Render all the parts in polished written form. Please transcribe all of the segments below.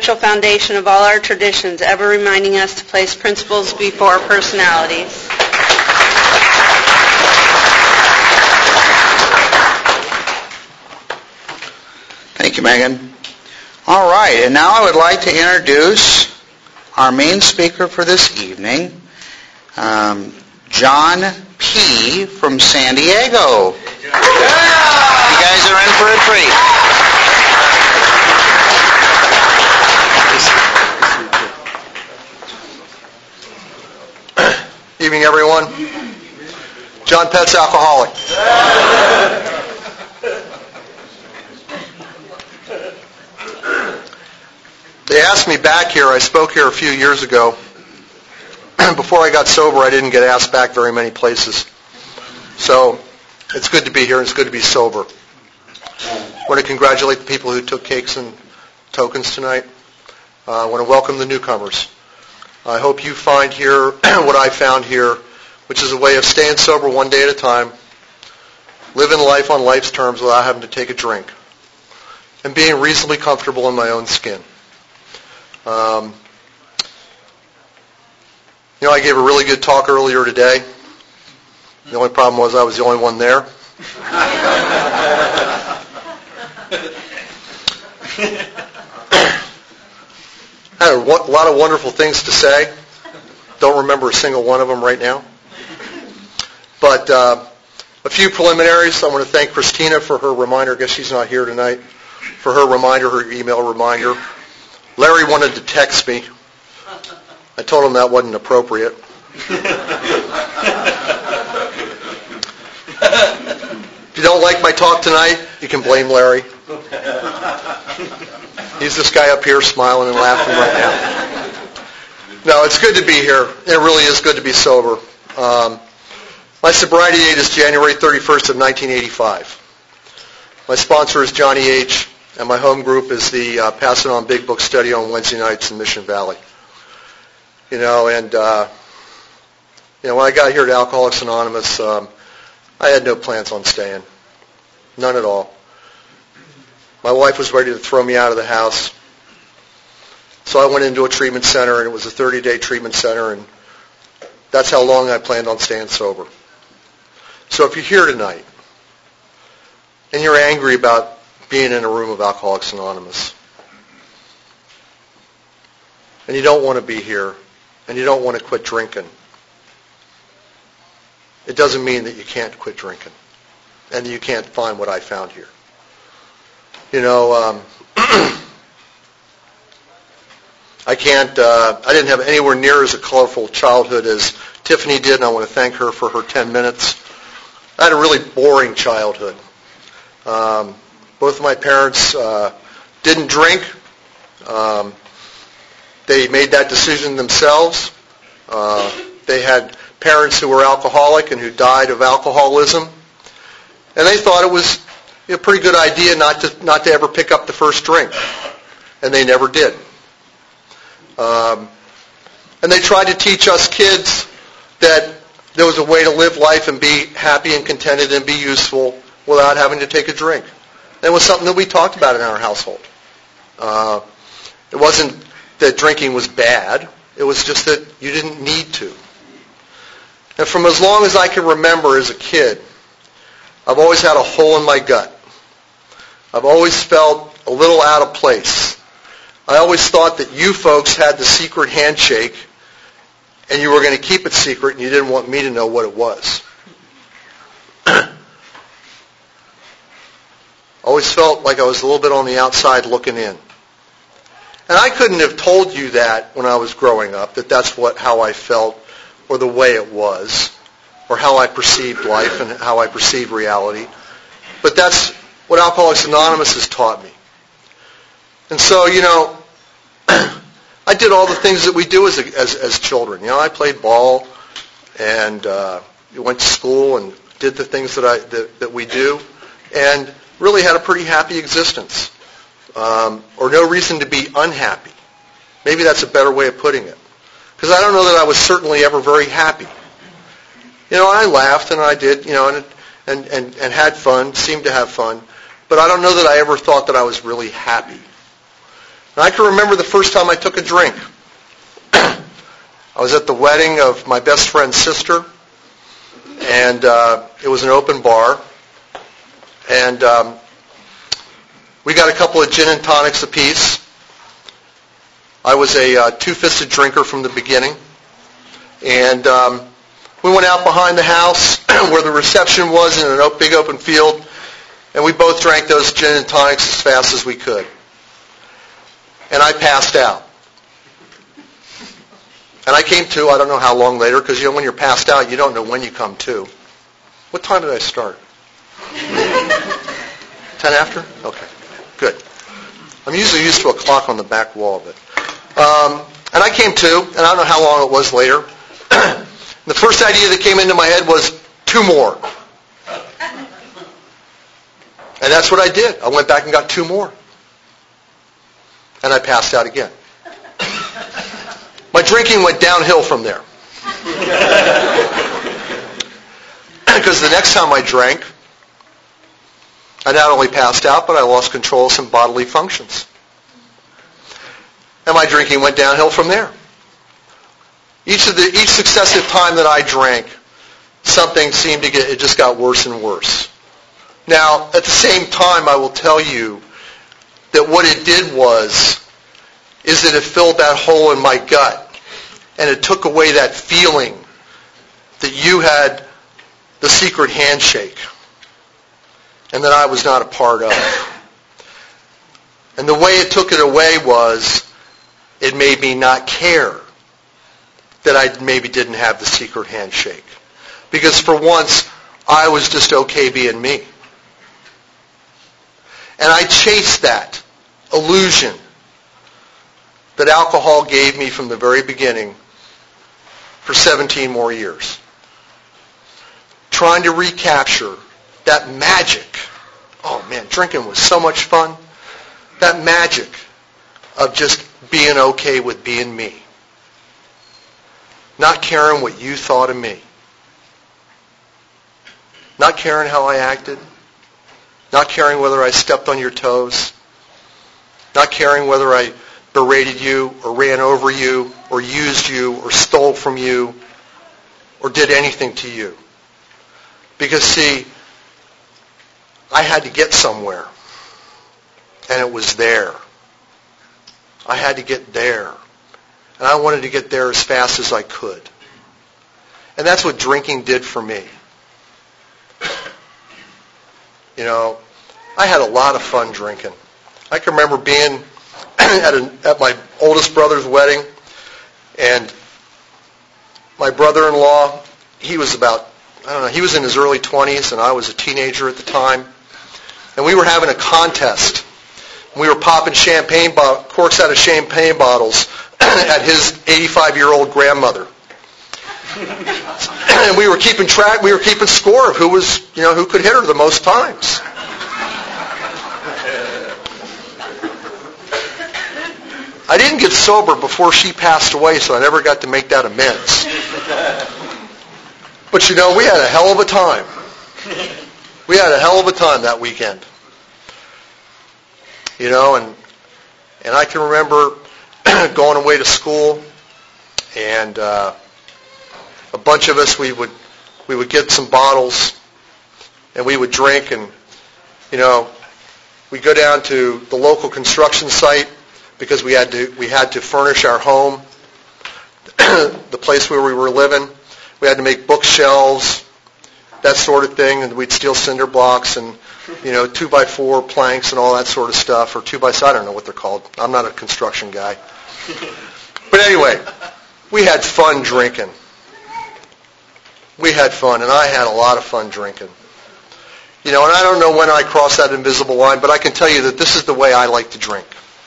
spiritual foundation of all our traditions, ever reminding us to place principles before personalities. Thank you, Megan. All right, and now I would like to introduce our main speaker for this evening, John P. from San Diego. You guys are in for a treat. Evening, everyone. John Pett's alcoholic. They asked me back here. I spoke here a few years ago. Before I got sober, I didn't get asked back very many places. So it's good to be here, and it's good to be sober. I want to congratulate the people who took cakes and tokens tonight. I want to welcome the newcomers. I hope you find here what I found here, which is a way of staying sober one day at a time, living life on life's terms without having to take a drink, and being reasonably comfortable in my own skin. I gave a really good talk earlier today. The only problem was I was the only one there. I had a lot of wonderful things to say. Don't remember a single one of them right now. But a few preliminaries. I want to thank Christina for her reminder. I guess she's not here tonight. For her reminder, her email reminder. Larry wanted to text me. I told him that wasn't appropriate. If you don't like my talk tonight, you can blame Larry. He's this guy up here smiling and laughing right now. No, it's good to be here. It really is good to be sober. My sobriety date is January 31st of 1985. My sponsor is Johnny H., and my home group is the Pass It On Big Book Study on Wednesday nights in Mission Valley. When I got here to Alcoholics Anonymous, I had no plans on staying. None at all. My wife was ready to throw me out of the house. So I went into a treatment center, and it was a 30-day treatment center, and that's how long I planned on staying sober. So if you're here tonight, and you're angry about being in a room of Alcoholics Anonymous, and you don't want to be here, and you don't want to quit drinking, it doesn't mean that you can't quit drinking and that you can't find what I found here. I didn't have anywhere near as a colorful childhood as Tiffany did, and I want to thank her for her 10 minutes. I had a really boring childhood. Both of my parents didn't drink. They made that decision themselves. They had parents who were alcoholic and who died of alcoholism. And they thought it was a pretty good idea not to ever pick up the first drink. And they never did. And they tried to teach us kids that there was a way to live life and be happy and contented and be useful without having to take a drink. And it was something that we talked about in our household. It wasn't that drinking was bad. It was just that you didn't need to. And from as long as I can remember as a kid, I've always had a hole in my gut. I've always felt a little out of place. I always thought that you folks had the secret handshake and you were going to keep it secret and you didn't want me to know what it was. Always felt like I was a little bit on the outside looking in. And I couldn't have told you that when I was growing up, that that's how I felt or the way it was or how I perceived life and how I perceived reality. But that's what Alcoholics Anonymous has taught me. And so, I did all the things that we do as children. I played ball and went to school and did the things that we do and really had a pretty happy existence. Or no reason to be unhappy. Maybe that's a better way of putting it. Because I don't know that I was certainly ever very happy. I laughed and I did, and had fun, seemed to have fun. But I don't know that I ever thought that I was really happy. And I can remember the first time I took a drink. I was at the wedding of my best friend's sister, and it was an open bar. And we got a couple of gin and tonics apiece. I was a two-fisted drinker from the beginning. And we went out behind the house where the reception was in a big open field, and we both drank those gin and tonics as fast as we could. And I passed out. And I came to, I don't know how long later, because when you're passed out, you don't know when you come to. What time did I start? 10 after? Okay, good. I'm usually used to a clock on the back wall, but and I came to, and I don't know how long it was later. The first idea that came into my head was 2 more. And that's what I did. I went back and got 2 more. And I passed out again. My drinking went downhill from there. Because the next time I drank, I not only passed out, but I lost control of some bodily functions. And my drinking went downhill from there. Each successive time that I drank, something seemed to it just got worse and worse. Now, at the same time, I will tell you that what it did is that it filled that hole in my gut, and it took away that feeling that you had the secret handshake, and that I was not a part of. And the way it took it away was, it made me not care that I maybe didn't have the secret handshake. Because for once, I was just okay being me. And I chased that illusion that alcohol gave me from the very beginning for 17 more years. Trying to recapture that magic. Oh man, drinking was so much fun. That magic of just being okay with being me. Not caring what you thought of me. Not caring how I acted. Not caring whether I stepped on your toes. Not caring whether I berated you or ran over you or used you or stole from you or did anything to you. Because see, I had to get somewhere. And it was there. I had to get there. And I wanted to get there as fast as I could. And that's what drinking did for me. I had a lot of fun drinking. I can remember being at my oldest brother's wedding, and my brother-in-law, he was he was in his early 20s, and I was a teenager at the time. And we were having a contest. We were popping corks out of champagne bottles at his 85-year-old grandmother. And we were keeping track, we were keeping score of who could hit her the most times. I didn't get sober before she passed away, so I never got to make that amends. But we had a hell of a time. We had a hell of a time that weekend. And I can remember going away to school, and a bunch of us, we would get some bottles, and we would drink, and we'd go down to the local construction site because we had to furnish our home, the place where we were living. We had to make bookshelves, that sort of thing, and we'd steal cinder blocks and 2x4 planks and all that sort of stuff, or 2x6, I don't know what they're called. I'm not a construction guy. But anyway, we had fun drinking. We had fun, and I had a lot of fun drinking. And I don't know when I crossed that invisible line, but I can tell you that this is the way I like to drink.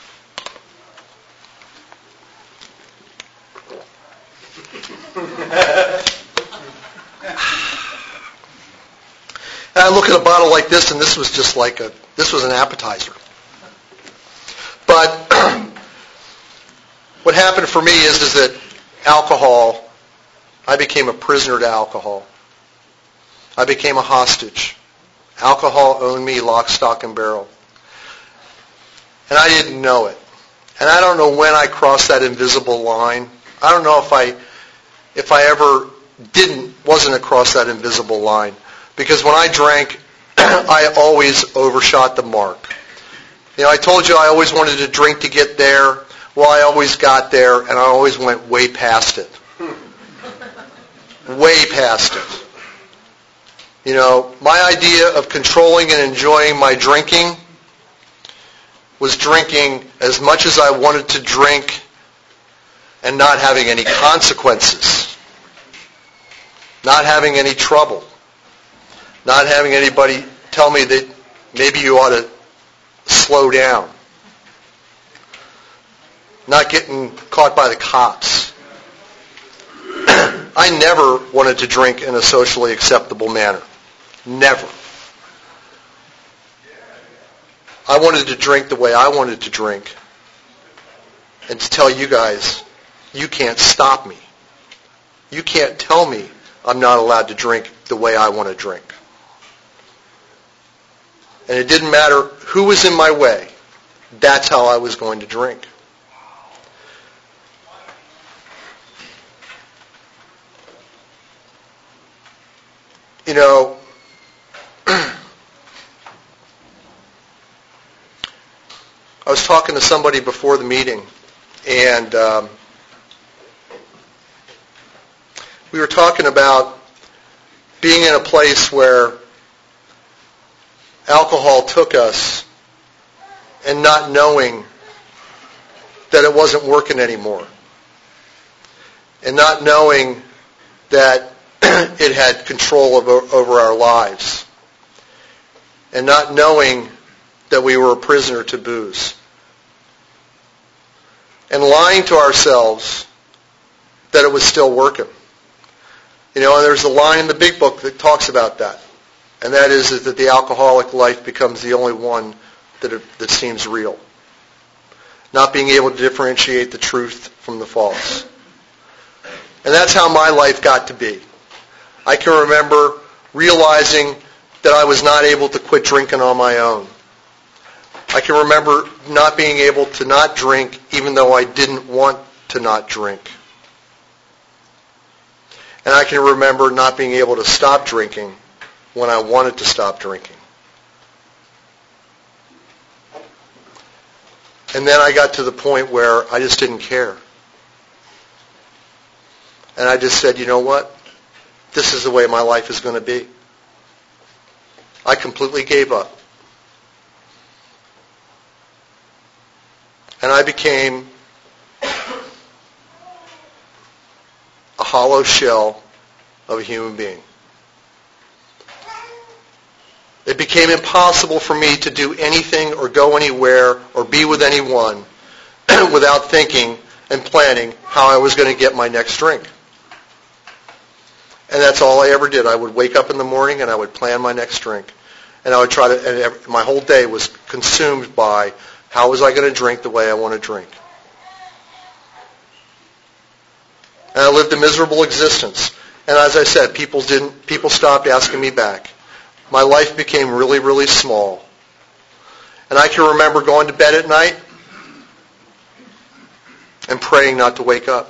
And I look at a bottle like this, and this was just this was an appetizer. But what happened for me is that alcohol, I became a prisoner to alcohol. I became a hostage. Alcohol owned me lock, stock, and barrel. And I didn't know it. And I don't know when I crossed that invisible line. I don't know if I ever wasn't across that invisible line. Because when I drank, I always overshot the mark. I told you I always wanted to drink to get there. Well, I always got there, and I always went way past it. Way past it. My idea of controlling and enjoying my drinking was drinking as much as I wanted to drink and not having any consequences. Not having any trouble. Not having anybody tell me that maybe you ought to slow down. Not getting caught by the cops. I never wanted to drink in a socially acceptable manner. Never. I wanted to drink the way I wanted to drink. And to tell you guys, you can't stop me. You can't tell me I'm not allowed to drink the way I want to drink. And it didn't matter who was in my way. That's how I was going to drink. I was talking to somebody before the meeting, and we were talking about being in a place where alcohol took us and not knowing that it wasn't working anymore, and not knowing that it had control over our lives, and not knowing that we were a prisoner to booze, and lying to ourselves that it was still working. And there's a line in the big book that talks about that, and that is that the alcoholic life becomes the only one that seems real. Not being able to differentiate the truth from the false. And that's how my life got to be. I can remember realizing that I was not able to quit drinking on my own. I can remember not being able to not drink even though I didn't want to not drink. And I can remember not being able to stop drinking when I wanted to stop drinking. And then I got to the point where I just didn't care. And I just said, you know what? This is the way my life is going to be. I completely gave up. And I became a hollow shell of a human being. It became impossible for me to do anything or go anywhere or be with anyone without thinking and planning how I was going to get my next drink. And that's all I ever did. I would wake up in the morning and I would plan my next drink. And I would try to, and my whole day was consumed by how was I going to drink the way I want to drink. And I lived a miserable existence. And as I said, people stopped asking me back. My life became really, really small. And I can remember going to bed at night and praying not to wake up.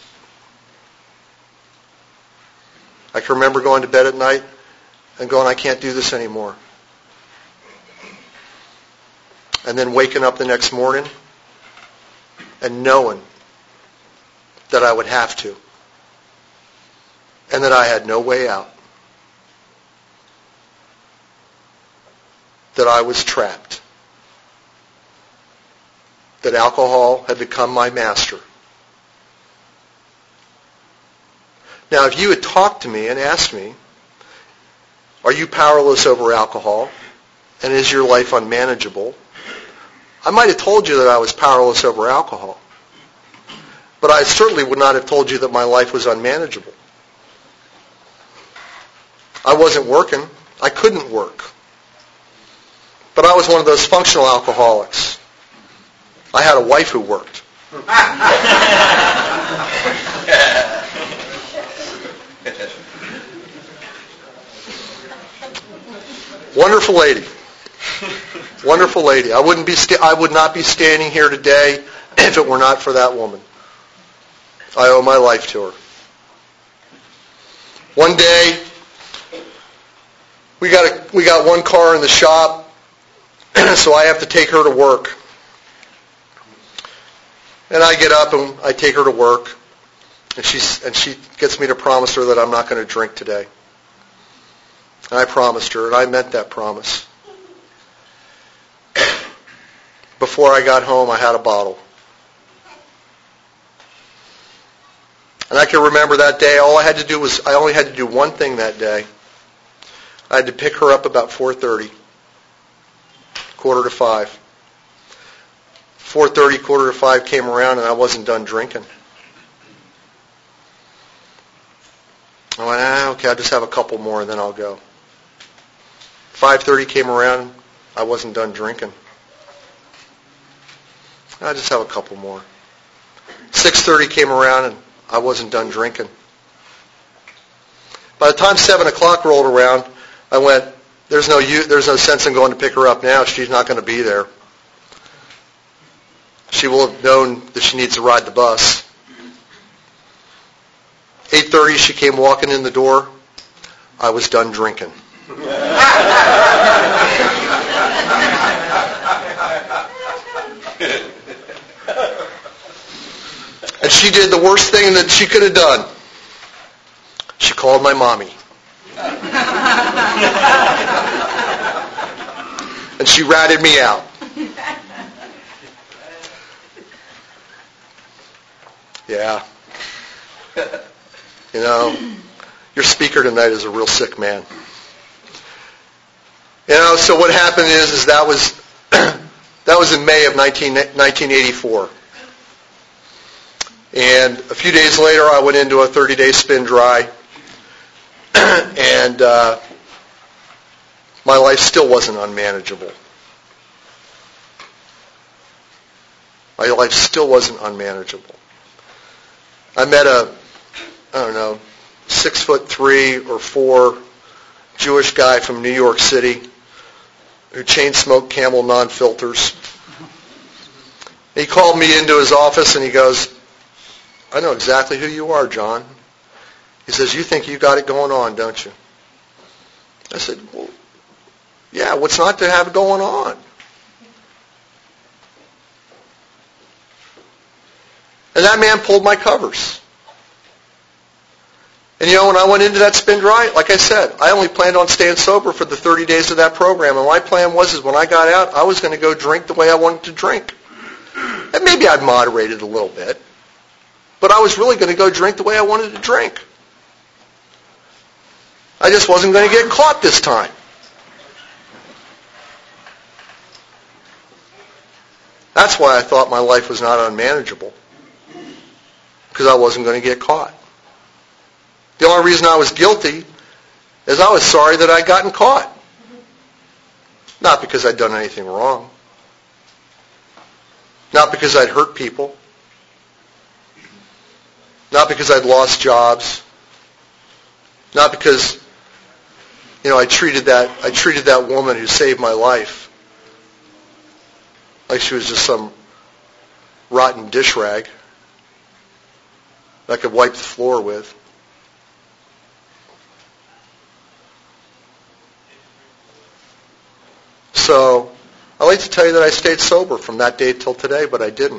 I can remember going to bed at night and going, I can't do this anymore. And then waking up the next morning and knowing that I would have to. And that I had no way out. That I was trapped. That alcohol had become my master. Now, if you had talked to me and asked me, are you powerless over alcohol? And is your life unmanageable? I might have told you that I was powerless over alcohol. But I certainly would not have told you that my life was unmanageable. I wasn't working. I couldn't work. But I was one of those functional alcoholics. I had a wife who worked. Wonderful lady. Wonderful lady. I would not be standing here today if it were not for that woman. I owe my life to her. One day, we got one car in the shop, so I have to take her to work. And I get up and I take her to work, and she gets me to promise her that I'm not going to drink today. And I promised her, and I meant that promise. Before I got home, I had a bottle. And I can remember that day, I only had to do one thing that day. I had to pick her up about 4:30, 4:45. 4:30, 4:45 came around, and I wasn't done drinking. I went, okay, I'll just have a couple more, and then I'll go. 5:30 came around, I wasn't done drinking. I'll just have a couple more. 6:30 came around, and I wasn't done drinking. By the time 7 o'clock rolled around, I went, there's no sense in going to pick her up now. She's not going to be there. She will have known that she needs to ride the bus. 8:30, she came walking in the door. I was done drinking. And she did the worst thing that she could have done. She called my mommy. And she ratted me out. Yeah. You know, your speaker tonight is a real sick man. You know, so what happened is that was in May of 1984. And a few days later, I went into a 30-day spin dry, and my life still wasn't unmanageable. My life still wasn't unmanageable. I met a 6'3" or 4" Jewish guy from New York City who chain smoked Camel non-filters. He called me into his office and he goes, I know exactly who you are, John. He says, you think you got it going on, don't you? I said, well, yeah, what's not to have going on? And that man pulled my covers. And you know, when I went into that spin dry, like I said, I only planned on staying sober for the 30 days of that program. And my plan was when I got out, I was going to go drink the way I wanted to drink. And maybe I'd moderate it a little bit. But I was really going to go drink the way I wanted to drink. I just wasn't going to get caught this time. That's why I thought my life was not unmanageable. Because I wasn't going to get caught. The only reason I was guilty is I was sorry that I'd gotten caught. Not because I'd done anything wrong. Not because I'd hurt people. Not because I'd lost jobs. Not because, I treated that woman who saved my life like she was just some rotten dish rag that I could wipe the floor with. So, I'd like to tell you that I stayed sober from that day till today, but I didn't.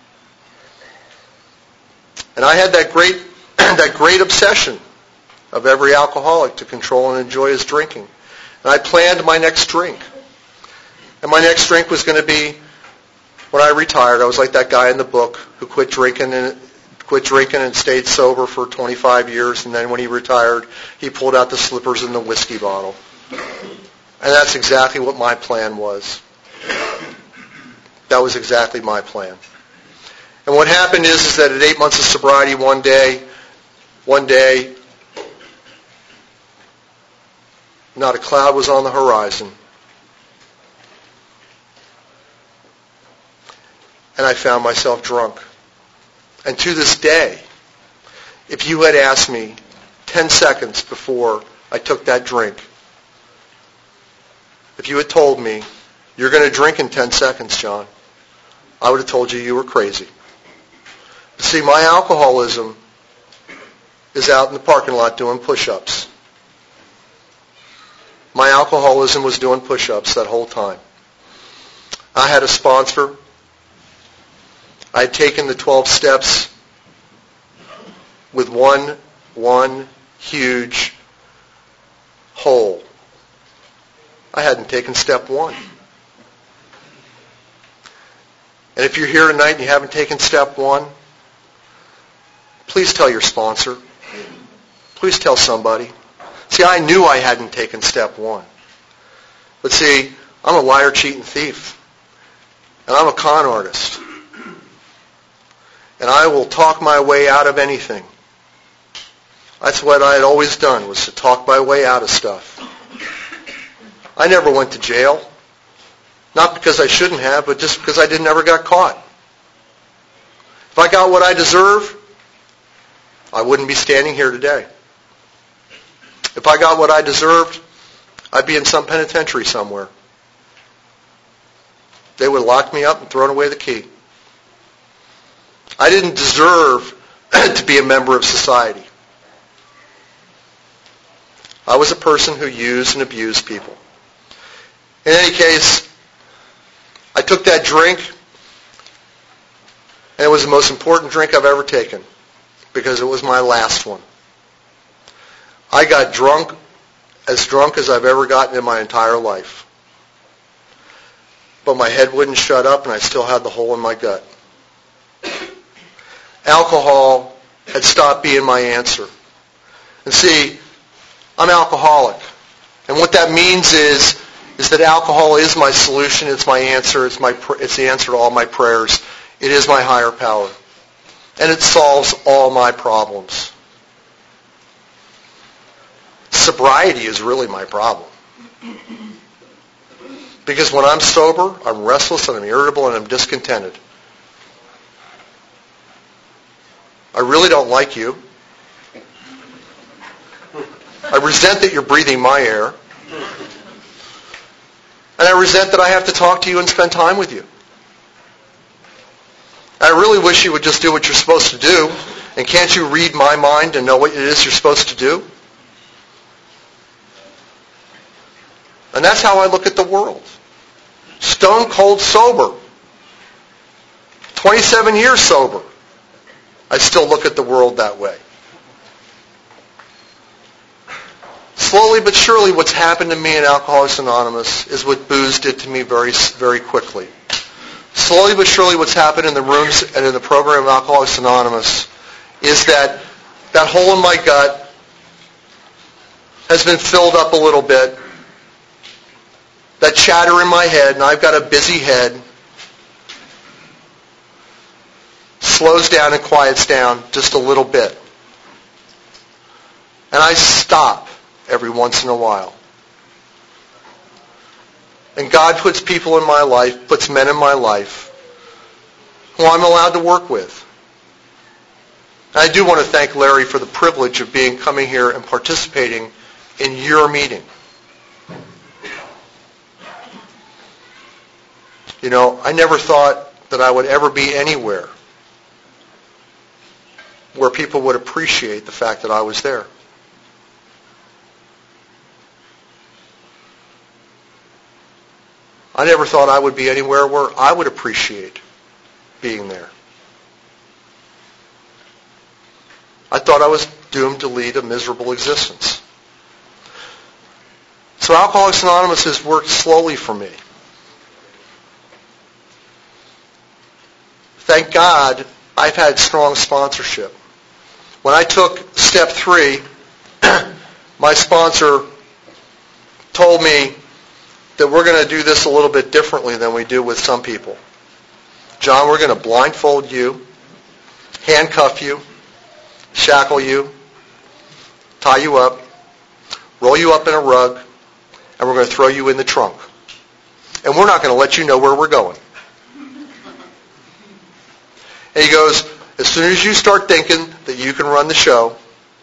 And I had that great obsession of every alcoholic to control and enjoy his drinking. And I planned my next drink. And my next drink was going to be when I retired. I was like that guy in the book who quit drinking and stayed sober for 25 years. And then when he retired, he pulled out the slippers and the whiskey bottle. And that's exactly what my plan was. That was exactly my plan. And what happened is that at 8 months of sobriety, one day, not a cloud was on the horizon. And I found myself drunk. And to this day, if you had asked me 10 seconds before I took that drink, if you had told me, you're going to drink in 10 seconds, John, I would have told you you were crazy. But see, my alcoholism is out in the parking lot doing push-ups. My alcoholism was doing push-ups that whole time. I had a sponsor. I had taken the 12 steps with one huge hole. I hadn't taken step 1. And if you're here tonight and you haven't taken step 1, please tell your sponsor. Please tell somebody. See, I knew I hadn't taken step 1. But see, I'm a liar, cheat, and thief. And I'm a con artist. And I will talk my way out of anything. That's what I had always done, was to talk my way out of stuff. I never went to jail. Not because I shouldn't have, but just because I never got caught. If I got what I deserve, I wouldn't be standing here today. If I got what I deserved, I'd be in some penitentiary somewhere. They would have locked me up and thrown away the key. I didn't deserve to be a member of society. I was a person who used and abused people. In any case, I took that drink, and it was the most important drink I've ever taken, because it was my last one. I got drunk as I've ever gotten in my entire life. But my head wouldn't shut up, and I still had the hole in my gut. Alcohol had stopped being my answer. And see, I'm alcoholic. And what that means is that alcohol is my solution, it's my answer, it's the answer to all my prayers. It is my higher power. And it solves all my problems. Sobriety is really my problem. Because when I'm sober, I'm restless and I'm irritable and I'm discontented. I really don't like you. I resent that you're breathing my air. And I resent that I have to talk to you and spend time with you. I really wish you would just do what you're supposed to do. And can't you read my mind and know what it is you're supposed to do? And that's how I look at the world. Stone cold sober. 27 years sober. I still look at the world that way. Slowly but surely what's happened to me in Alcoholics Anonymous is what booze did to me very, very quickly. Slowly but surely what's happened in the rooms and in the program of Alcoholics Anonymous is that hole in my gut has been filled up a little bit. That chatter in my head, and I've got a busy head, slows down and quiets down just a little bit. And I stop every once in a while. And God puts people in my life, puts men in my life, who I'm allowed to work with. And I do want to thank Larry for the privilege of coming here and participating in your meeting. You know, I never thought that I would ever be anywhere where people would appreciate the fact that I was there. I never thought I would be anywhere where I would appreciate being there. I thought I was doomed to lead a miserable existence. So Alcoholics Anonymous has worked slowly for me. Thank God I've had strong sponsorship. When I took step 3, my sponsor told me that we're going to do this a little bit differently than we do with some people. John, we're going to blindfold you, handcuff you, shackle you, tie you up, roll you up in a rug, and we're going to throw you in the trunk. And we're not going to let you know where we're going. And he goes, as soon as you start thinking that you can run the show,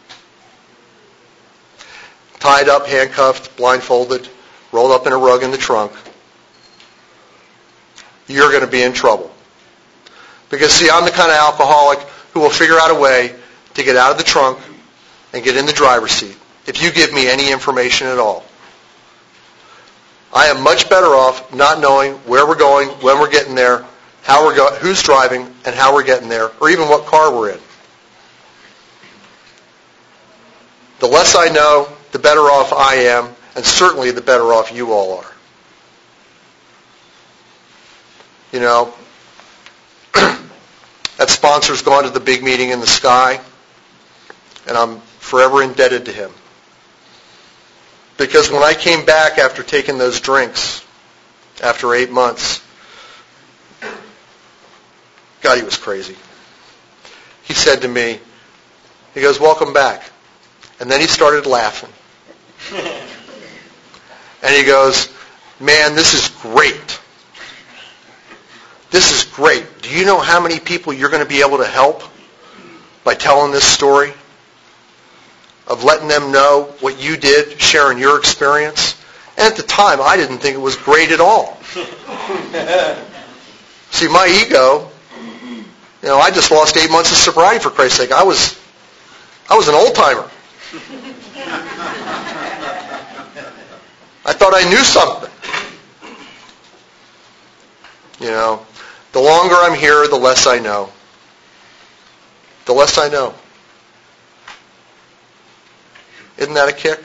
tied up, handcuffed, blindfolded, rolled up in a rug in the trunk, you're going to be in trouble. Because, see, I'm the kind of alcoholic who will figure out a way to get out of the trunk and get in the driver's seat if you give me any information at all. I am much better off not knowing where we're going, when we're getting there, how we're going, who's driving, and how we're getting there, or even what car we're in. The less I know, the better off I am, and certainly the better off you all are. You know, that sponsor's gone to the big meeting in the sky, and I'm forever indebted to him. Because when I came back after taking those drinks, after 8 months, God, he was crazy. He said to me, he goes, "Welcome back." And then he started laughing. And he goes, "Man, this is great. This is great. Do you know how many people you're going to be able to help by telling this story? Of letting them know what you did, sharing your experience?" And at the time, I didn't think it was great at all. See, my ego, I just lost 8 months of sobriety, for Christ's sake. I was an old-timer. I thought I knew something. The longer I'm here, the less I know. The less I know. Isn't that a kick?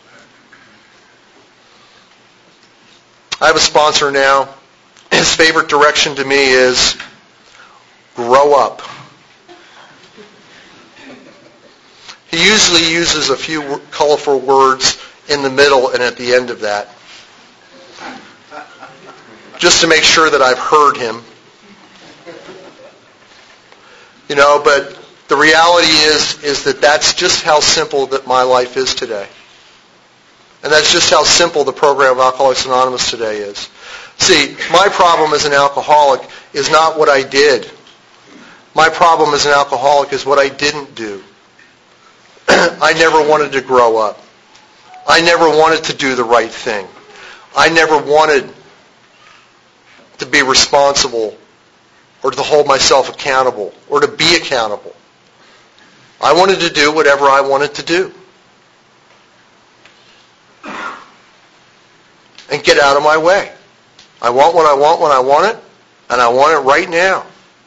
I have a sponsor now. His favorite direction to me is grow up. He usually uses a few colorful words in the middle and at the end of that, just to make sure that I've heard him. But the reality is that that's just how simple that my life is today. And that's just how simple the program of Alcoholics Anonymous today is. See, my problem as an alcoholic is not what I did. My problem as an alcoholic is what I didn't do. I never wanted to grow up. I never wanted to do the right thing. I never wanted to be responsible or to hold myself accountable or to be accountable. I wanted to do whatever I wanted to do. And get out of my way. I want what I want when I want it, and I want it right now.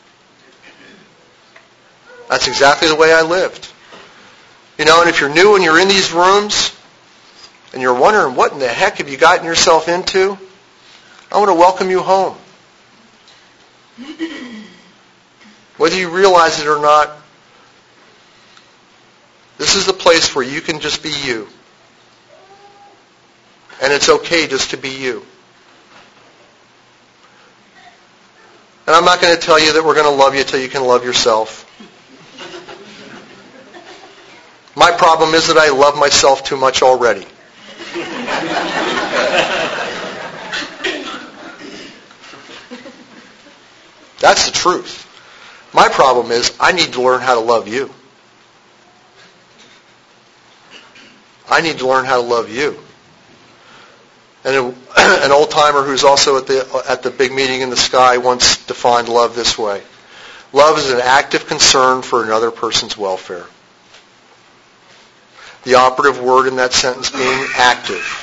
That's exactly the way I lived. And if you're new and you're in these rooms, and you're wondering what in the heck have you gotten yourself into, I want to welcome you home. Whether you realize it or not, this is the place where you can just be you. And it's okay just to be you. And I'm not going to tell you that we're going to love you till you can love yourself. My problem is that I love myself too much already. That's the truth. My problem is I need to learn how to love you. I need to learn how to love you. And an old-timer who's also at the big meeting in the sky once defined love this way. Love is an active concern for another person's welfare. The operative word in that sentence being active.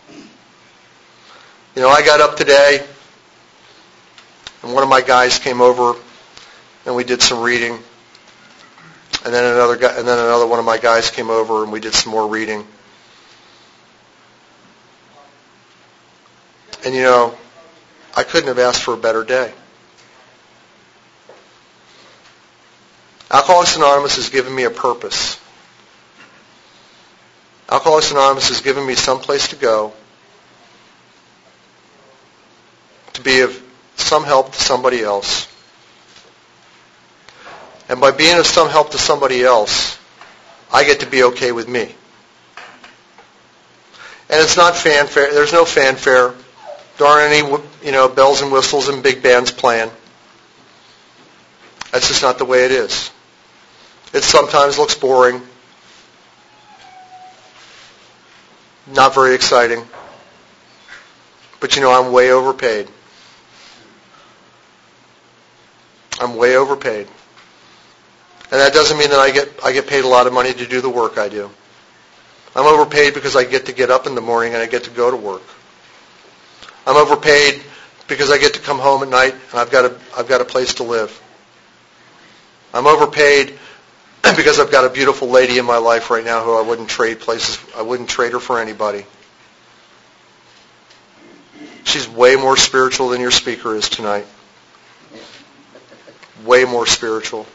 I got up today, and one of my guys came over, and we did some reading. And then another one of my guys came over, and we did some more reading. And I couldn't have asked for a better day. Alcoholics Anonymous has given me a purpose. Alcoholics Anonymous has given me some place to go to be of some help to somebody else. And by being of some help to somebody else, I get to be okay with me. And it's not fanfare. There's no fanfare. There aren't any, bells and whistles and big bands playing. That's just not the way it is. It sometimes looks boring. Not very exciting. But I'm way overpaid. I'm way overpaid. And that doesn't mean that I get paid a lot of money to do the work I do. I'm overpaid because I get up in the morning and I get to go to work. I'm overpaid because I get to come home at night and I've got a place to live. I'm overpaid because I've got a beautiful lady in my life right now who I wouldn't trade her for anybody. She's way more spiritual than your speaker is tonight. Way more spiritual.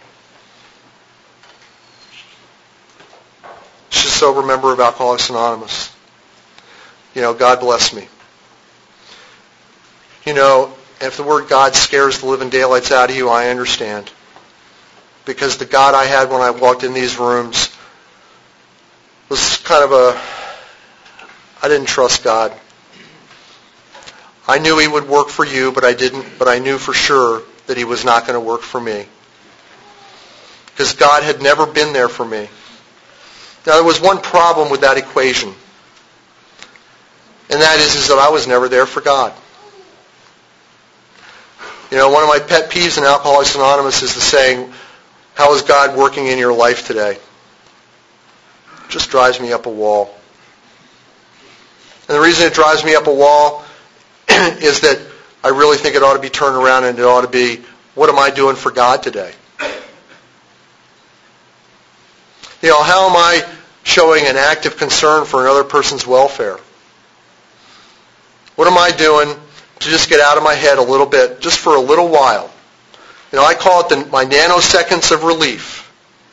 She's a sober member of Alcoholics Anonymous. God bless me. If the word God scares the living daylights out of you, I understand. Because the God I had when I walked in these rooms was kind of I didn't trust God. I knew He would work for you, but I knew for sure that He was not going to work for me. Because God had never been there for me. Now, there was one problem with that equation. And that is that I was never there for God. One of my pet peeves in Alcoholics Anonymous is the saying, "How is God working in your life today?" It just drives me up a wall. And the reason it drives me up a wall is that I really think it ought to be turned around and it ought to be, what am I doing for God today? How am I showing an active concern for another person's welfare? What am I doing to just get out of my head a little bit, just for a little while? I call it my nanoseconds of relief.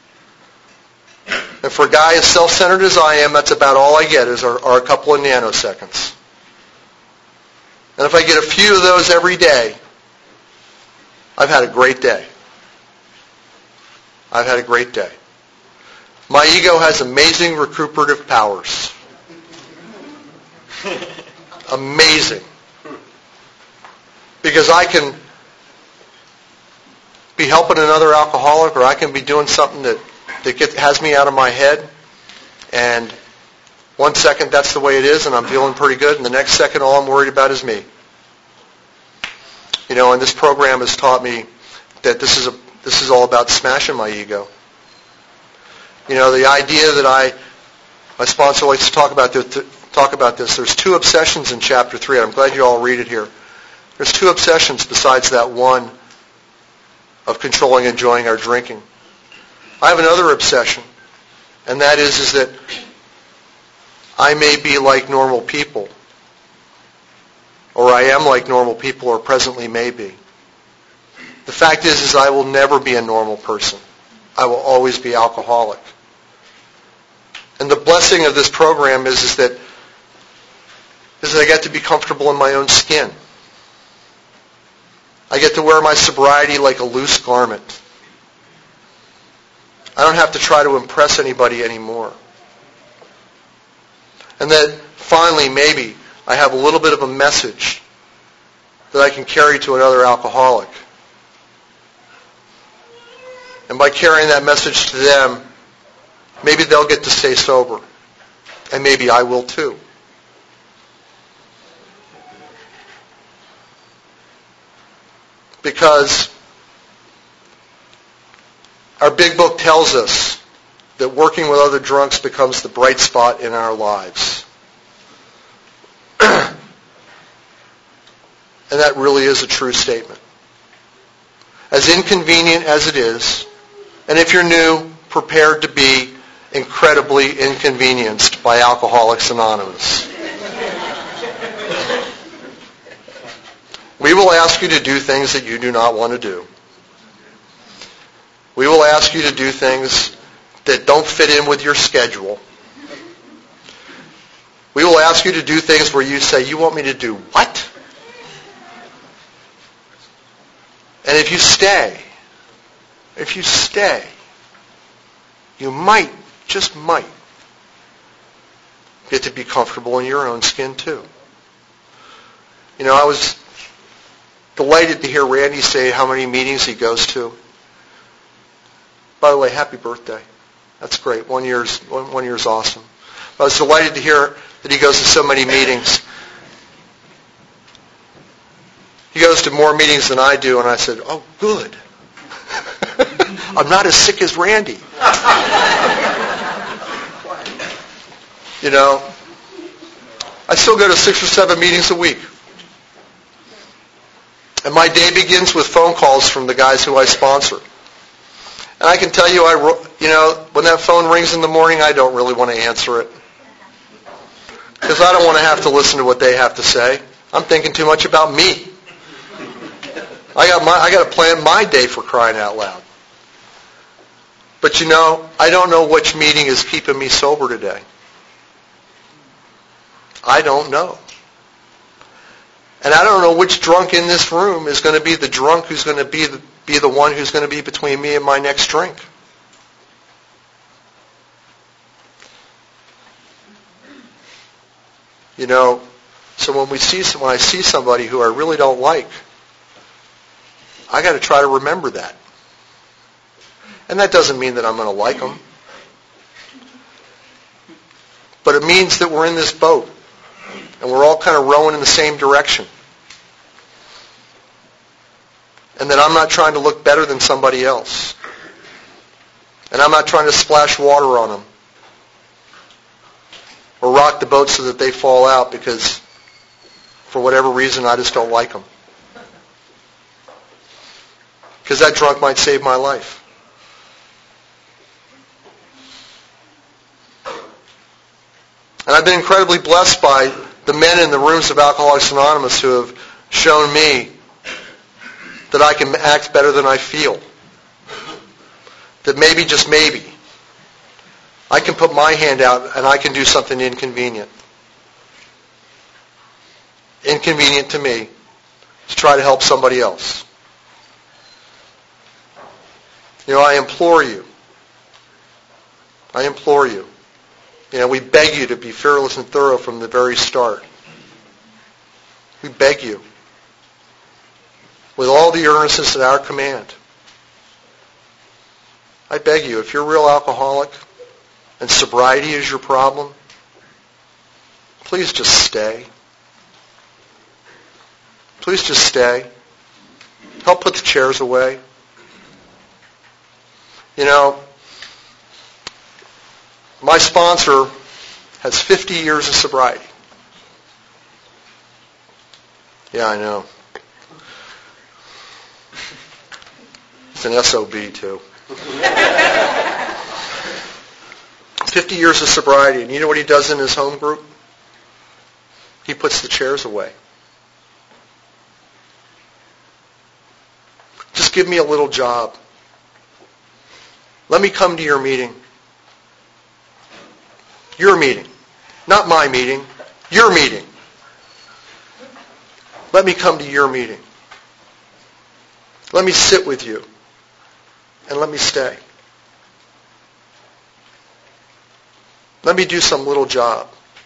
And for a guy as self-centered as I am, that's about all I get are a couple of nanoseconds. And if I get a few of those every day, I've had a great day. I've had a great day. My ego has amazing recuperative powers. Amazing. Because I can be helping another alcoholic, or I can be doing something that has me out of my head, and 1 second that's the way it is and I'm feeling pretty good, and the next second all I'm worried about is me. And this program has taught me that this is all about smashing my ego. The idea that my sponsor likes to talk about this. There's 2 obsessions in chapter 3. I'm glad you all read it here. There's 2 obsessions besides that one of controlling and enjoying our drinking. I have another obsession, and that is that I may be like normal people, or I am like normal people, or presently may be. The fact is I will never be a normal person. I will always be alcoholic. And the blessing of this program is that I get to be comfortable in my own skin. I get to wear my sobriety like a loose garment. I don't have to try to impress anybody anymore. And that finally, maybe, I have a little bit of a message that I can carry to another alcoholic. And by carrying that message to them, maybe they'll get to stay sober. And maybe I will too. Because our big book tells us that working with other drunks becomes the bright spot in our lives. And that really is a true statement. As inconvenient as it is, and if you're new, prepared to be incredibly inconvenienced by Alcoholics Anonymous. We will ask you to do things that you do not want to do. We will ask you to do things that don't fit in with your schedule. We will ask you to do things where you say, "You want me to do what?" And if you stay, you might, just might, get to be comfortable in your own skin too. I was delighted to hear Randy say how many meetings he goes to. By the way, happy birthday. That's great. 1 year's awesome. I was delighted to hear that he goes to so many meetings. He goes hosted more meetings than I do, and I said, oh, good. I'm not as sick as Randy. You know, I still go to 6 or 7 meetings a week. And my day begins with phone calls from the guys who I sponsor. And I can tell you, when that phone rings in the morning, I don't really want to answer it. Because I don't want to have to listen to what they have to say. I'm thinking too much about me. I got to plan my day, for crying out loud. But I don't know which meeting is keeping me sober today. I don't know. And I don't know which drunk in this room is going to be the drunk who's going to be the one who's going to be between me and my next drink. So when I see somebody who I really don't like, I got to try to remember that. And that doesn't mean that I'm going to like them. But it means that we're in this boat. And we're all kind of rowing in the same direction. And that I'm not trying to look better than somebody else. And I'm not trying to splash water on them. Or rock the boat so that they fall out because, for whatever reason, I just don't like them. Because that drunk might save my life. And I've been incredibly blessed by the men in the rooms of Alcoholics Anonymous who have shown me that I can act better than I feel. That maybe, just maybe, I can put my hand out and I can do something inconvenient. Inconvenient to me to try to help somebody else. I implore you. We beg you to be fearless and thorough from the very start. We beg you. With all the earnestness at our command. I beg you, if you're a real alcoholic and sobriety is your problem, please just stay. Please just stay. Help put the chairs away. My sponsor has 50 years of sobriety. Yeah, I know. It's an SOB, too. 50 years of sobriety. And you know what he does in his home group? He puts the chairs away. Just give me a little job. Let me come to your meeting. Your meeting. Not my meeting. Your meeting. Let me come to your meeting. Let me sit with you. And let me stay. Let me do some little job.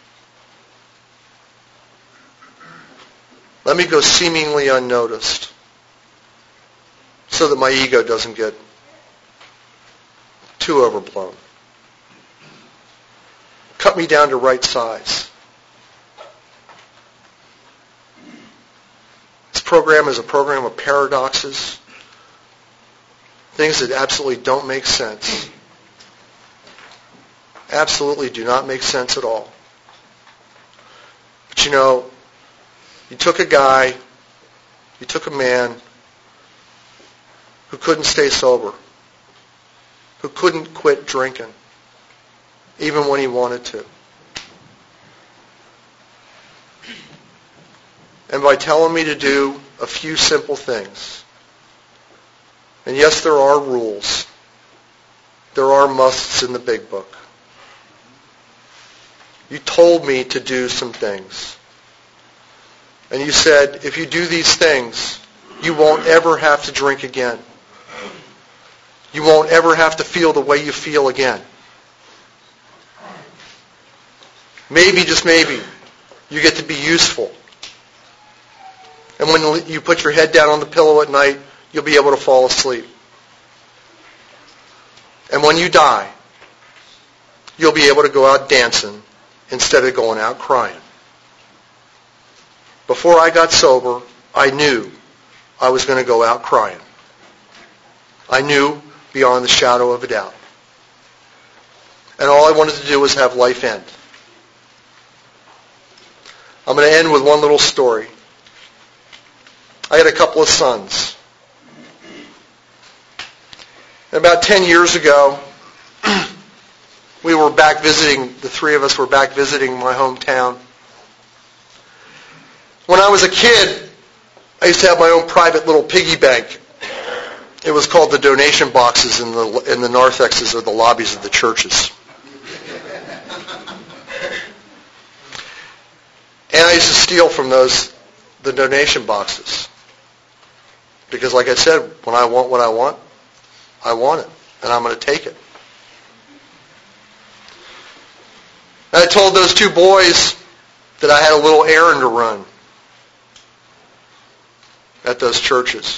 Let me go seemingly unnoticed so that my ego doesn't get too overblown. Cut me down to right size. This program is a program of paradoxes, things that absolutely don't make sense. Absolutely do not make sense at all. But you took a guy, you took a man who couldn't stay sober, who couldn't quit drinking, even when he wanted to. And by telling me to do a few simple things, and yes, there are rules, there are musts in the big book. You told me to do some things. And you said, if you do these things, you won't ever have to drink again. You won't ever have to feel the way you feel again. Maybe, just maybe, you get to be useful. And when you put your head down on the pillow at night, you'll be able to fall asleep. And when you die, you'll be able to go out dancing instead of going out crying. Before I got sober, I knew I was going to go out crying. I knew beyond the shadow of a doubt. And all I wanted to do was have life end. I'm going to end with one little story. I had a couple of sons. And about 10 years ago, we were back visiting, the three of us were back visiting my hometown. When I was a kid, I used to have my own private little piggy bank. It was called the donation boxes in the narthexes or the lobbies of the churches. And I used to steal from the donation boxes. Because like I said, when I want what I want it. And I'm going to take it. And I told those two boys that I had a little errand to run at those churches.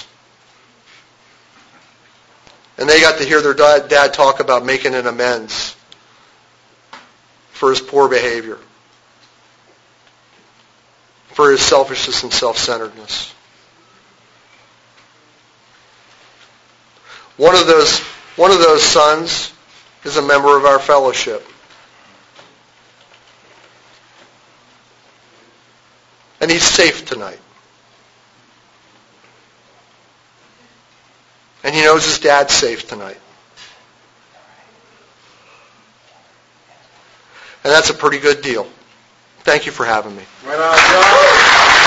And they got to hear their dad talk about making an amends for his poor behavior, for his selfishness and self-centeredness. One of those sons is a member of our fellowship. And he's safe tonight. And he knows his dad's safe tonight. And that's a pretty good deal. Thank you for having me. Right on, John.